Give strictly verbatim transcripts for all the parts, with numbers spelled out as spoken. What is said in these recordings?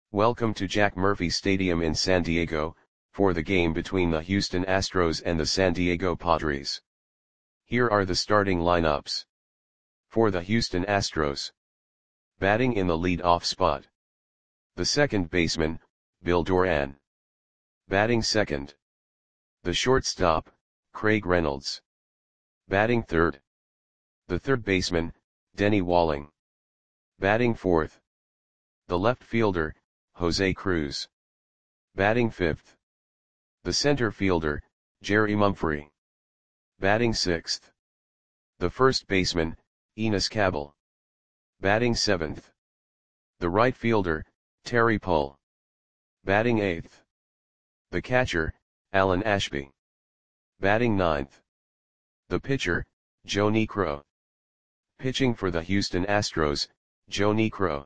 Welcome to Jack Murphy Stadium in San Diego, for the game between the Houston Astros and the San Diego Padres. Here are the starting lineups. For the Houston Astros. Batting in the lead-off spot. The second baseman, Bill Doran. Batting second. The shortstop, Craig Reynolds. Batting third. The third baseman, Denny Walling. Batting fourth. The left fielder, Jose Cruz. Batting fifth. The center fielder, Jerry Mumphrey. Batting sixth. The first baseman, Enos Cabell. Batting seventh. The right fielder, Terry Pull. Batting eighth. The catcher, Alan Ashby. Batting ninth. The pitcher, Joe Niekro. Pitching for the Houston Astros, Joe Niekro.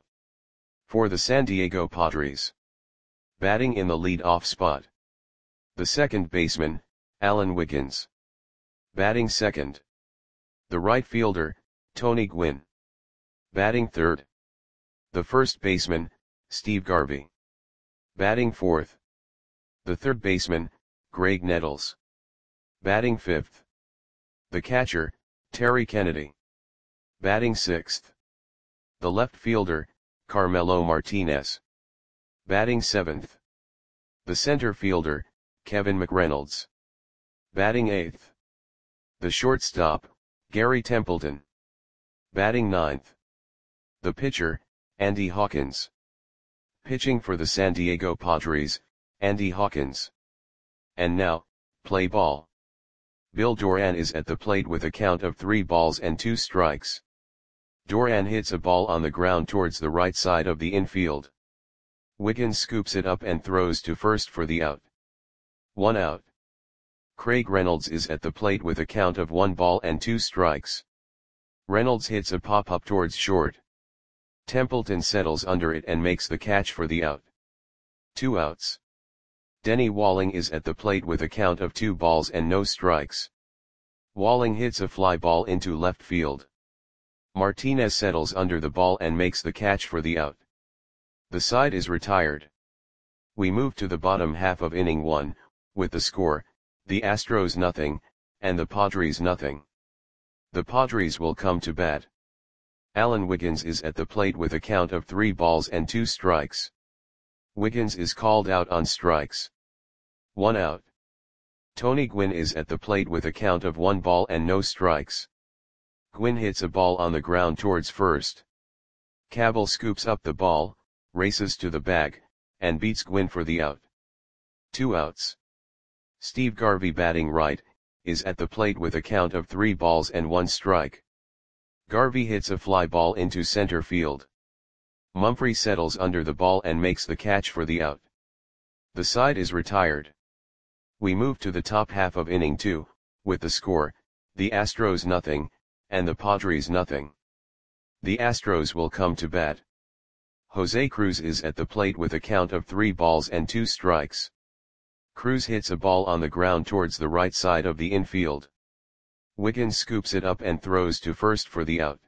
For the San Diego Padres. Batting in the lead-off spot. The second baseman, Alan Wiggins. Batting second. The right fielder, Tony Gwynn. Batting third. The first baseman, Steve Garvey. Batting fourth. The third baseman, Greg Nettles. Batting fifth. The catcher, Terry Kennedy. Batting sixth. The left fielder, Carmelo Martinez. Batting seventh. The center fielder, Kevin McReynolds. Batting eighth. The shortstop, Gary Templeton. Batting ninth. The pitcher, Andy Hawkins. Pitching for the San Diego Padres, Andy Hawkins. And now, play ball. Bill Doran is at the plate with a count of three balls and two strikes. Doran hits a ball on the ground towards the right side of the infield. Wiggins scoops it up and throws to first for the out. One out. Craig Reynolds is at the plate with a count of one ball and two strikes. Reynolds hits a pop-up towards short. Templeton settles under it and makes the catch for the out. Two outs. Denny Walling is at the plate with a count of two balls and no strikes. Walling hits a fly ball into left field. Martinez settles under the ball and makes the catch for the out. The side is retired. We move to the bottom half of inning one, with the score, the Astros nothing, and the Padres nothing. The Padres will come to bat. Alan Wiggins is at the plate with a count of three balls and two strikes. Wiggins is called out on strikes. One out. Tony Gwynn is at the plate with a count of one ball and no strikes. Gwynn hits a ball on the ground towards first. Cabell scoops up the ball, races to the bag, and beats Gwynn for the out. Two outs. Steve Garvey, batting right, is at the plate with a count of three balls and one strike. Garvey hits a fly ball into center field. Mumphrey settles under the ball and makes the catch for the out. The side is retired. We move to the top half of inning two, with the score, the Astros nothing, and the Padres nothing. The Astros will come to bat. Jose Cruz is at the plate with a count of three balls and two strikes. Cruz hits a ball on the ground towards the right side of the infield. Wiggins scoops it up and throws to first for the out.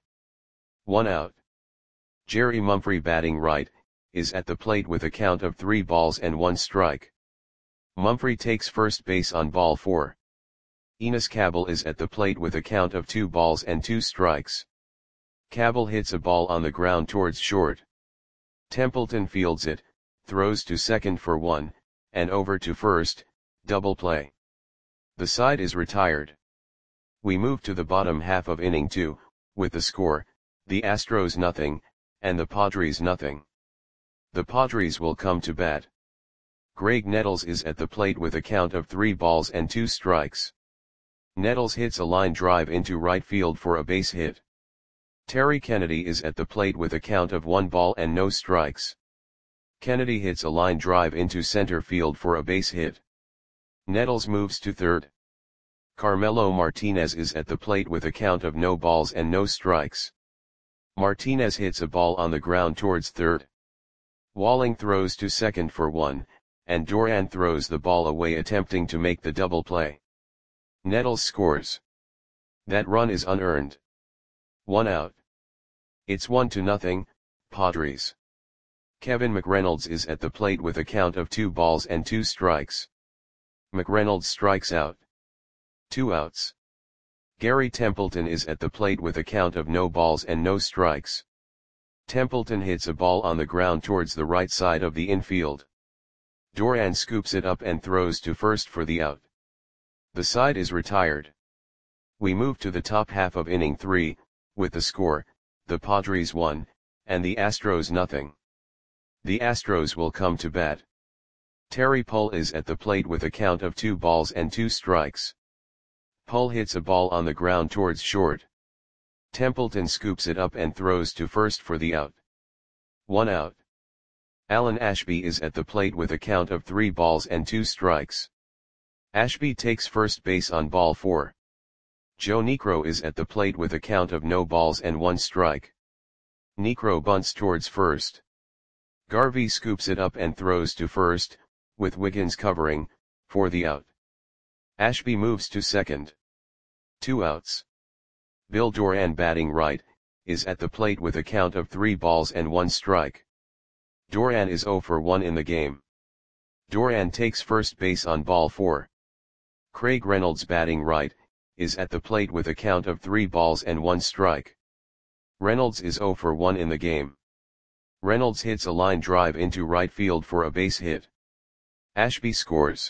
One out. Jerry Mumphrey, batting right, is at the plate with a count of three balls and one strike. Mumphrey takes first base on ball four. Enos Cabell is at the plate with a count of two balls and two strikes. Cabell hits a ball on the ground towards short. Templeton fields it, throws to second for one, and over to first, double play. The side is retired. We move to the bottom half of inning two, with the score, the Astros nothing, and the Padres nothing. The Padres will come to bat. Greg Nettles is at the plate with a count of three balls and two strikes. Nettles hits a line drive into right field for a base hit. Terry Kennedy is at the plate with a count of one ball and no strikes. Kennedy hits a line drive into center field for a base hit. Nettles moves to third. Carmelo Martinez is at the plate with a count of no balls and no strikes. Martinez hits a ball on the ground towards third. Walling throws to second for one, and Doran throws the ball away attempting to make the double play. Nettles scores. That run is unearned. One out. It's one to nothing, Padres. Kevin McReynolds is at the plate with a count of two balls and two strikes. McReynolds strikes out. Two outs. Gary Templeton is at the plate with a count of no balls and no strikes. Templeton hits a ball on the ground towards the right side of the infield. Doran scoops it up and throws to first for the out. The side is retired. We move to the top half of inning three, with the score, the Padres one, and the Astros nothing. The Astros will come to bat. Terry Pull is at the plate with a count of two balls and two strikes. Pull hits a ball on the ground towards short. Templeton scoops it up and throws to first for the out. One out. Alan Ashby is at the plate with a count of three balls and two strikes. Ashby takes first base on ball four. Joe Niekro is at the plate with a count of no balls and one strike. Niekro bunts towards first. Garvey scoops it up and throws to first, with Wiggins covering, for the out. Ashby moves to second. Two outs. Bill Doran, batting right, is at the plate with a count of three balls and one strike. Doran is oh for one in the game. Doran takes first base on ball four. Craig Reynolds, batting right, is at the plate with a count of three balls and one strike. Reynolds is oh for one in the game. Reynolds hits a line drive into right field for a base hit. Ashby scores.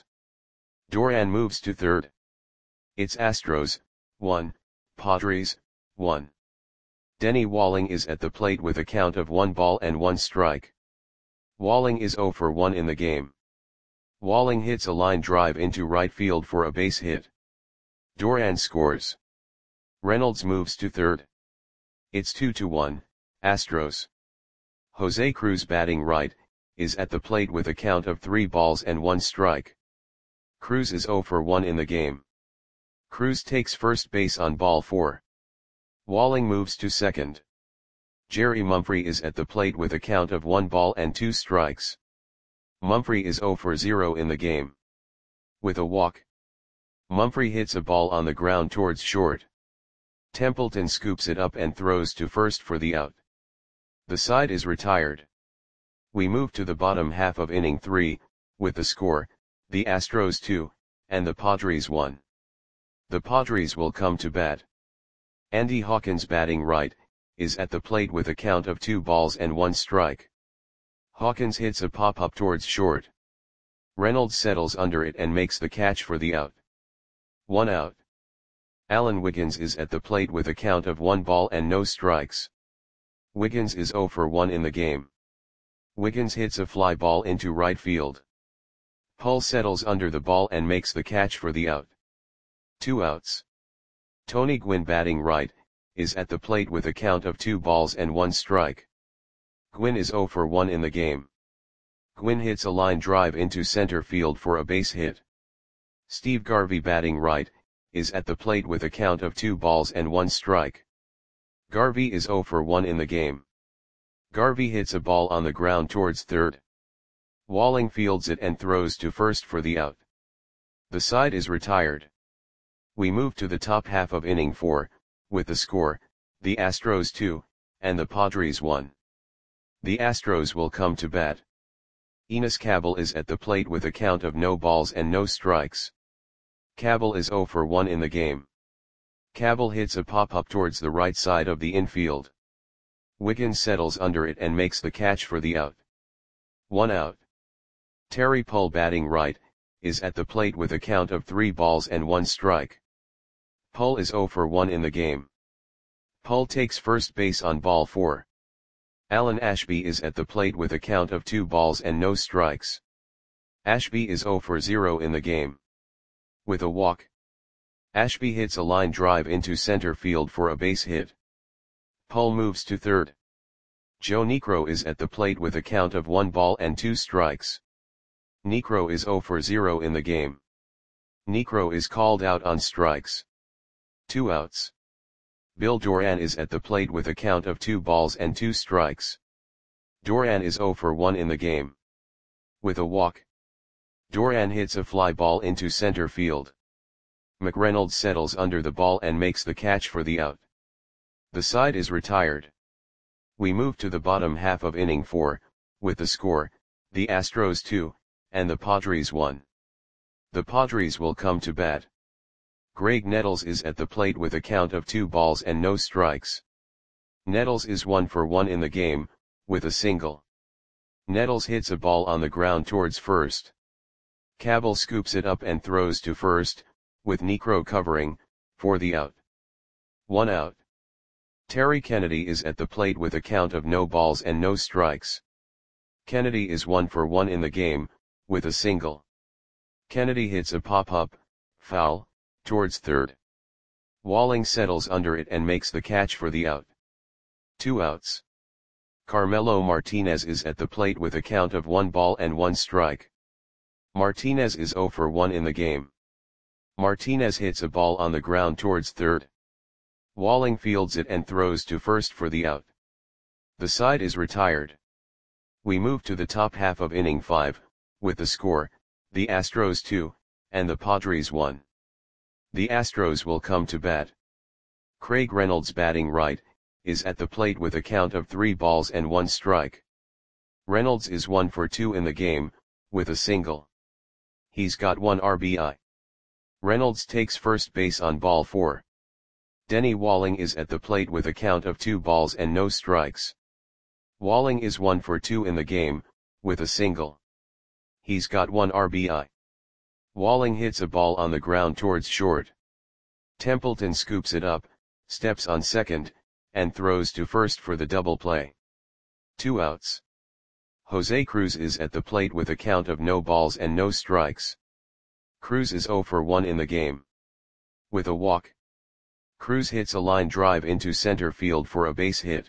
Doran moves to third. It's Astros, one, Padres, one. Denny Walling is at the plate with a count of one ball and one strike. Walling is oh for one in the game. Walling hits a line drive into right field for a base hit. Doran scores. Reynolds moves to third. It's two to one, Astros. Jose Cruz, batting right, is at the plate with a count of three balls and one strike. Cruz is oh for one in the game. Cruz takes first base on ball four. Walling moves to second. Jerry Mumphrey is at the plate with a count of one ball and two strikes. Mumphrey is oh for zero in the game. With a walk. Mumphrey hits a ball on the ground towards short. Templeton scoops it up and throws to first for the out. The side is retired. We move to the bottom half of inning three, with the score, the Astros two, and the Padres one. The Padres will come to bat. Andy Hawkins, batting right, is at the plate with a count of two balls and one strike. Hawkins hits a pop-up towards short. Reynolds settles under it and makes the catch for the out. One out. Alan Wiggins is at the plate with a count of one ball and no strikes. Wiggins is oh for one in the game. Wiggins hits a fly ball into right field. Pull settles under the ball and makes the catch for the out. Two outs. Tony Gwynn, batting right, is at the plate with a count of two balls and one strike. Gwynn is oh for one in the game. Gwynn hits a line drive into center field for a base hit. Steve Garvey, batting right, is at the plate with a count of two balls and one strike. Garvey is oh for one in the game. Garvey hits a ball on the ground towards third. Walling fields it and throws to first for the out. The side is retired. We move to the top half of inning four, with the score, the Astros two, and the Padres one. The Astros will come to bat. Enos Cabell is at the plate with a count of no balls and no strikes. Cabell is oh for one in the game. Cabell hits a pop-up towards the right side of the infield. Wiggins settles under it and makes the catch for the out. One out. Terry Pull, batting right, is at the plate with a count of three balls and one strike. Pull is oh for one in the game. Pull takes first base on ball four. Alan Ashby is at the plate with a count of two balls and no strikes. Ashby is oh for zero in the game. With a walk. Ashby hits a line drive into center field for a base hit. Pull moves to third. Joe Niekro is at the plate with a count of one ball and two strikes. Niekro is oh for zero in the game. Niekro is called out on strikes. Two outs. Bill Doran is at the plate with a count of two balls and two strikes. Doran is oh for one in the game. With a walk. Doran hits a fly ball into center field. McReynolds settles under the ball and makes the catch for the out. The side is retired. We move to the bottom half of inning four, with the score, the Astros two, and the Padres one. The Padres will come to bat. Graig Nettles is at the plate with a count of two balls and no strikes. Nettles is one for one in the game, with a single. Nettles hits a ball on the ground towards first. Cabell scoops it up and throws to first, with Niekro covering, for the out. One out. Terry Kennedy is at the plate with a count of no balls and no strikes. Kennedy is one for one in the game, with a single. Kennedy hits a pop-up, foul, towards third. Walling settles under it and makes the catch for the out. Two outs. Carmelo Martinez is at the plate with a count of one ball and one strike. Martinez is zero for one in the game. Martinez hits a ball on the ground towards third. Walling fields it and throws to first for the out. The side is retired. We move to the top half of inning five, with the score, the Astros two, and the Padres one. The Astros will come to bat. Craig Reynolds, batting right, is at the plate with a count of three balls and one strike. Reynolds is one for two in the game, with a single. He's got one R B I. Reynolds takes first base on ball four. Denny Walling is at the plate with a count of two balls and no strikes. Walling is one for two in the game, with a single. He's got one R B I. Walling hits a ball on the ground towards short. Templeton scoops it up, steps on second, and throws to first for the double play. Two outs. Jose Cruz is at the plate with a count of no balls and no strikes. Cruz is zero for one in the game. With a walk. Cruz hits a line drive into center field for a base hit.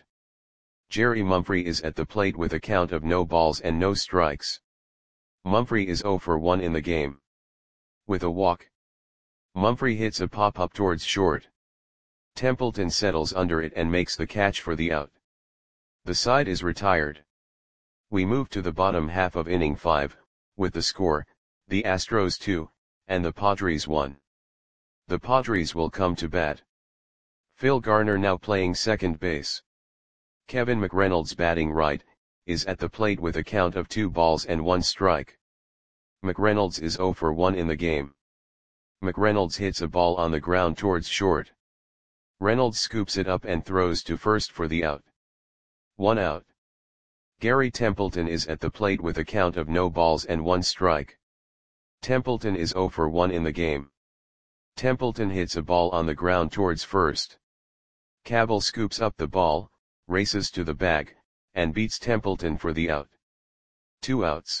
Jerry Mumphrey is at the plate with a count of no balls and no strikes. Mumphrey is zero for one in the game. With a walk. Mumphrey hits a pop-up towards short. Templeton settles under it and makes the catch for the out. The side is retired. We move to the bottom half of inning five, with the score, the Astros two, and the Padres one. The Padres will come to bat. Phil Garner, now playing second base. Kevin McReynolds, batting right, is at the plate with a count of two balls and one strike. McReynolds is zero for one in the game. McReynolds hits a ball on the ground towards short. Reynolds scoops it up and throws to first for the out. One out. Gary Templeton is at the plate with a count of no balls and one strike. Templeton is zero for one in the game. Templeton hits a ball on the ground towards first. Cabell scoops up the ball, races to the bag, and beats Templeton for the out. Two outs.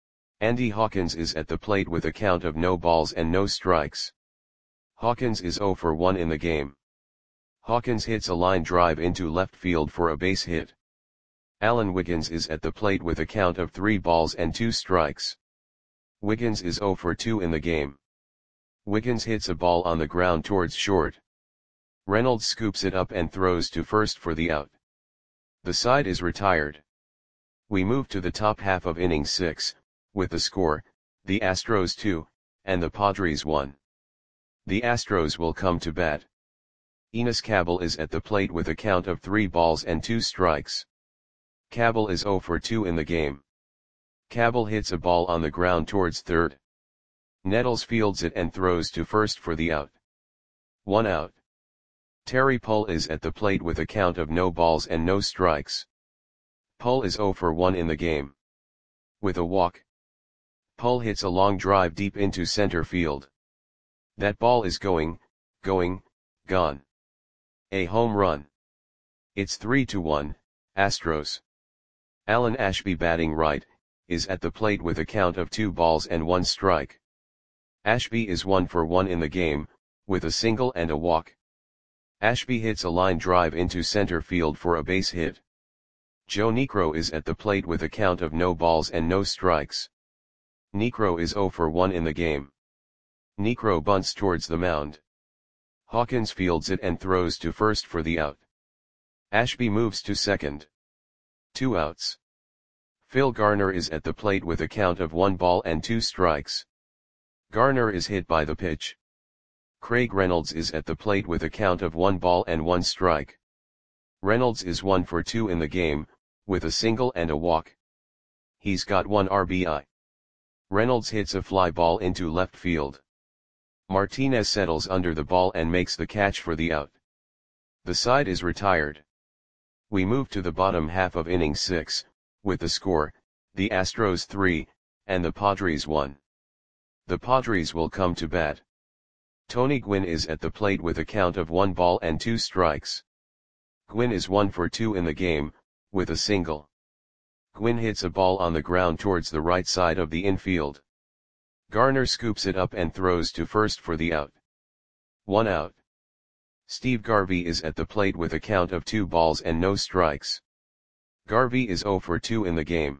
Andy Hawkins is at the plate with a count of no balls and no strikes. Hawkins is zero for one in the game. Hawkins hits a line drive into left field for a base hit. Alan Wiggins is at the plate with a count of three balls and two strikes. Wiggins is zero for two in the game. Wiggins hits a ball on the ground towards short. Reynolds scoops it up and throws to first for the out. The side is retired. We move to the top half of inning six, with the score, the Astros two, and the Padres one. The Astros will come to bat. Enos Cabell is at the plate with a count of three balls and two strikes. Cabell is zero for two in the game. Cabell hits a ball on the ground towards third. Nettles fields it and throws to first for the out. One out. Terry Pull is at the plate with a count of no balls and no strikes. Pull is zero for one in the game. With a walk. Pull hits a long drive deep into center field. That ball is going, going, gone. A home run. It's three to one, Astros. Alan Ashby, batting right, is at the plate with a count of two balls and one strike. Ashby is one for one in the game, with a single and a walk. Ashby hits a line drive into center field for a base hit. Joe Niekro is at the plate with a count of no balls and no strikes. Niekro is zero for one in the game. Niekro bunts towards the mound. Hawkins fields it and throws to first for the out. Ashby moves to second. Two outs. Phil Garner is at the plate with a count of one ball and two strikes. Garner is hit by the pitch. Craig Reynolds is at the plate with a count of one ball and one strike. Reynolds is one for two in the game, with a single and a walk. He's got one R B I. Reynolds hits a fly ball into left field. Martinez settles under the ball and makes the catch for the out. The side is retired. We move to the bottom half of inning six, with the score, the Astros three, and the Padres one. The Padres will come to bat. Tony Gwynn is at the plate with a count of one ball and two strikes. Gwynn is one for two in the game, with a single. Gwynn hits a ball on the ground towards the right side of the infield. Garner scoops it up and throws to first for the out. One out. Steve Garvey is at the plate with a count of two balls and no strikes. Garvey is zero for two in the game.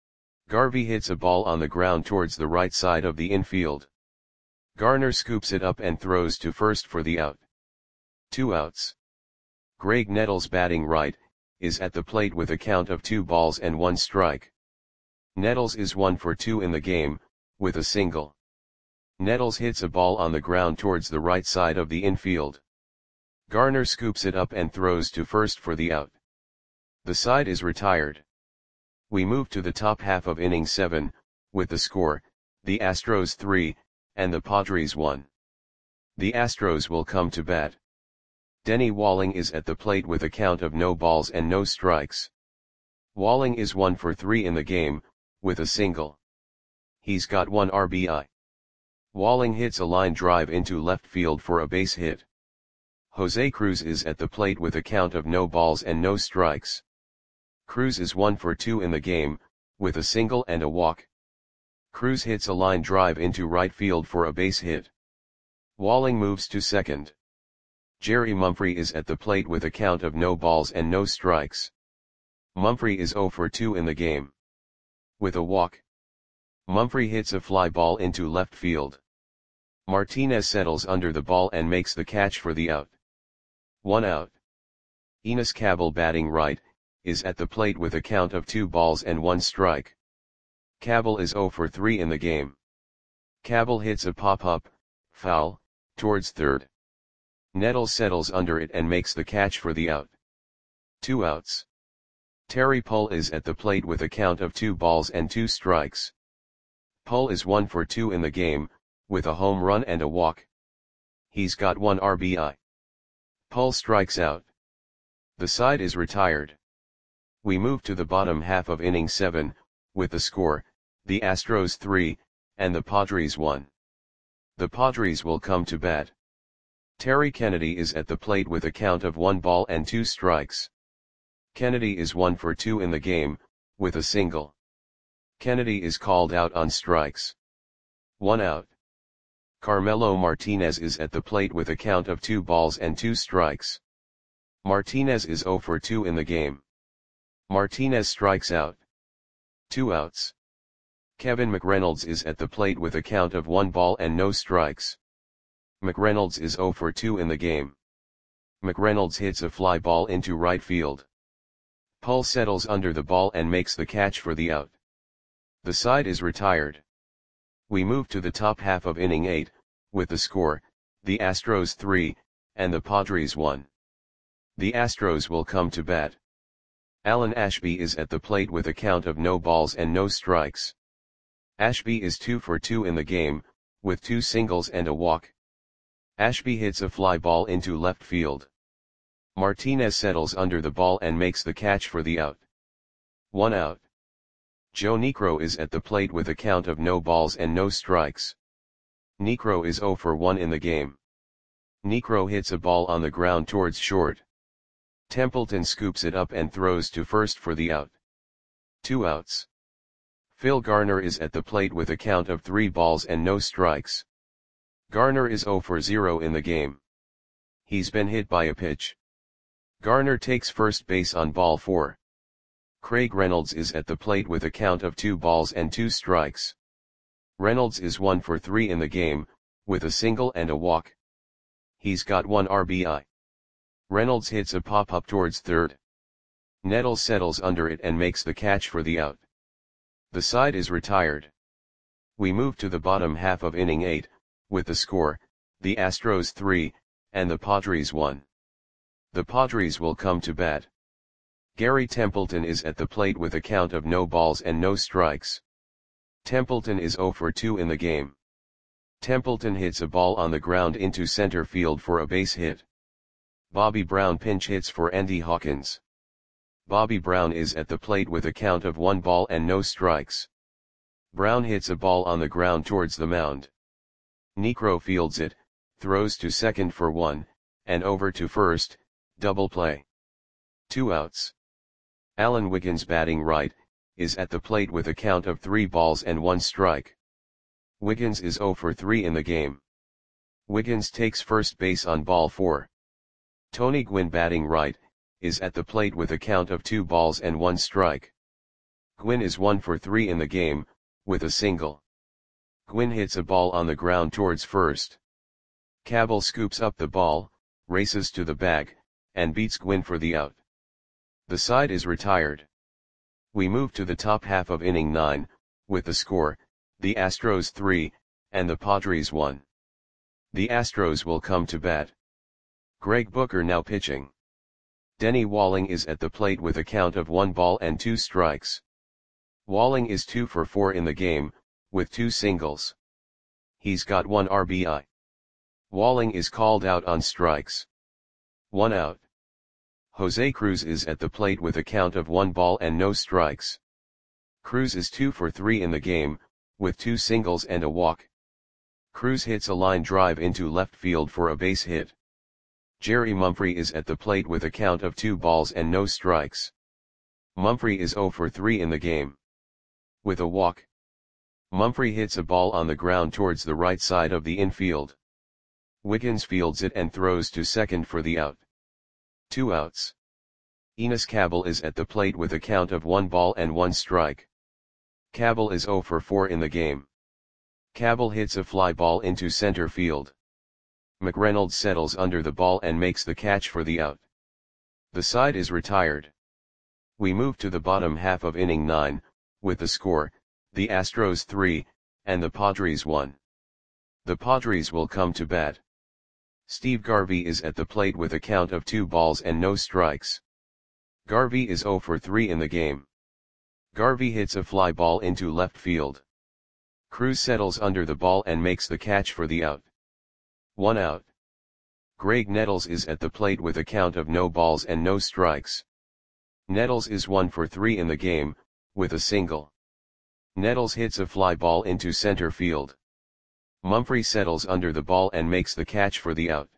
Garvey hits a ball on the ground towards the right side of the infield. Garner scoops it up and throws to first for the out. Two outs. Greg Nettles, batting right, is at the plate with a count of two balls and one strike. Nettles is one for two in the game, with a single. Nettles hits a ball on the ground towards the right side of the infield. Garner scoops it up and throws to first for the out. The side is retired. We move to the top half of inning seven, with the score, the Astros three, and the Padres one. The Astros will come to bat. Denny Walling is at the plate with a count of no balls and no strikes. Walling is one for three in the game, with a single. He's got one R B I. Walling hits a line drive into left field for a base hit. Jose Cruz is at the plate with a count of no balls and no strikes. Cruz is one for two in the game, with a single and a walk. Cruz hits a line drive into right field for a base hit. Walling moves to second. Jerry Mumphrey is at the plate with a count of no balls and no strikes. Mumphrey is zero for two in the game. With a walk. Mumphrey hits a fly ball into left field. Martinez settles under the ball and makes the catch for the out. One out. Enos Cabell, batting right, is at the plate with a count of two balls and one strike. Cabell is zero for three in the game. Cabell hits a pop-up, foul, towards third. Nettles settles under it and makes the catch for the out. Two outs. Terry Pull is at the plate with a count of two balls and two strikes. Pull is one for two in the game, with a home run and a walk. He's got one R B I. Pull strikes out. The side is retired. We move to the bottom half of inning seven, with the score, the Astros three, and the Padres one. The Padres will come to bat. Terry Kennedy is at the plate with a count of one ball and two strikes. Kennedy is one for two in the game, with a single. Kennedy is called out on strikes. One out. Carmelo Martinez is at the plate with a count of two balls and two strikes. Martinez is zero for two in the game. Martinez strikes out. Two outs. Kevin McReynolds is at the plate with a count of one ball and no strikes. McReynolds is zero for two in the game. McReynolds hits a fly ball into right field. Pull settles under the ball and makes the catch for the out. The side is retired. We move to the top half of inning eight, with the score, the Astros three, and the Padres one. The Astros will come to bat. Alan Ashby is at the plate with a count of no balls and no strikes. Ashby is two for two in the game, with two singles and a walk. Ashby hits a fly ball into left field. Martinez settles under the ball and makes the catch for the out. One out. Joe Niekro is at the plate with a count of no balls and no strikes. Niekro is zero for one in the game. Niekro hits a ball on the ground towards short. Templeton scoops it up and throws to first for the out. Two outs. Phil Garner is at the plate with a count of three balls and no strikes. Garner is zero for zero in the game. He's been hit by a pitch. Garner takes first base on ball four. Craig Reynolds is at the plate with a count of two balls and two strikes. Reynolds is one for three in the game, with a single and a walk. He's got one R B I. Reynolds hits a pop-up towards third. Nettles settles under it and makes the catch for the out. The side is retired. We move to the bottom half of inning eight, with the score, the Astros three, and the Padres one. The Padres will come to bat. Gary Templeton is at the plate with a count of no balls and no strikes. Templeton is zero for two in the game. Templeton hits a ball on the ground into center field for a base hit. Bobby Brown pinch hits for Andy Hawkins. Bobby Brown is at the plate with a count of one ball and no strikes. Brown hits a ball on the ground towards the mound. Niekro fields it, throws to second for one, and over to first, double play. Two outs. Alan Wiggins batting right, is at the plate with a count of three balls and one strike. Wiggins is zero for three in the game. Wiggins takes first base on ball four. Tony Gwynn batting right, is at the plate with a count of two balls and one strike. Gwynn is one for three in the game, with a single. Gwynn hits a ball on the ground towards first. Cabell scoops up the ball, races to the bag, and beats Gwynn for the out. The side is retired. We move to the top half of inning nine, with the score, the Astros three, and the Padres one. The Astros will come to bat. Greg Booker now pitching. Denny Walling is at the plate with a count of one ball and two strikes. Walling is two for four in the game, with two singles. He's got one R B I. Walling is called out on strikes. One out. Jose Cruz is at the plate with a count of one ball and no strikes. Cruz is two for three in the game, with two singles and a walk. Cruz hits a line drive into left field for a base hit. Jerry Mumphrey is at the plate with a count of two balls and no strikes. Mumphrey is zero for three in the game. With a walk. Mumphrey hits a ball on the ground towards the right side of the infield. Wiggins fields it and throws to second for the out. Two outs. Enos Cabell is at the plate with a count of one ball and one strike. Cabell is zero for four in the game. Cabell hits a fly ball into center field. McReynolds settles under the ball and makes the catch for the out. The side is retired. We move to the bottom half of inning nine, with the score, the Astros three, and the Padres one. The Padres will come to bat. Steve Garvey is at the plate with a count of two balls and no strikes. Garvey is zero for three in the game. Garvey hits a fly ball into left field. Cruz settles under the ball and makes the catch for the out. One out. Greg Nettles is at the plate with a count of no balls and no strikes. Nettles is one for three in the game, with a single. Nettles hits a fly ball into center field. Mumphrey settles under the ball and makes the catch for the out.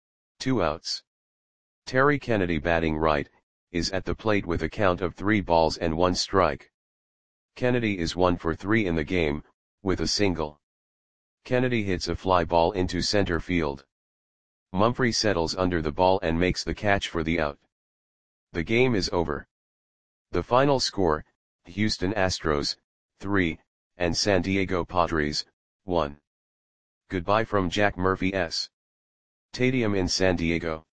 Two outs. Terry Kennedy batting right, is at the plate with a count of three balls and one strike. Kennedy is one for three in the game, with a single. Kennedy hits a fly ball into center field. Mumphrey settles under the ball and makes the catch for the out. The game is over. The final score, Houston Astros, three, and San Diego Padres, one. Goodbye from Jack Murphy S. Stadium in San Diego.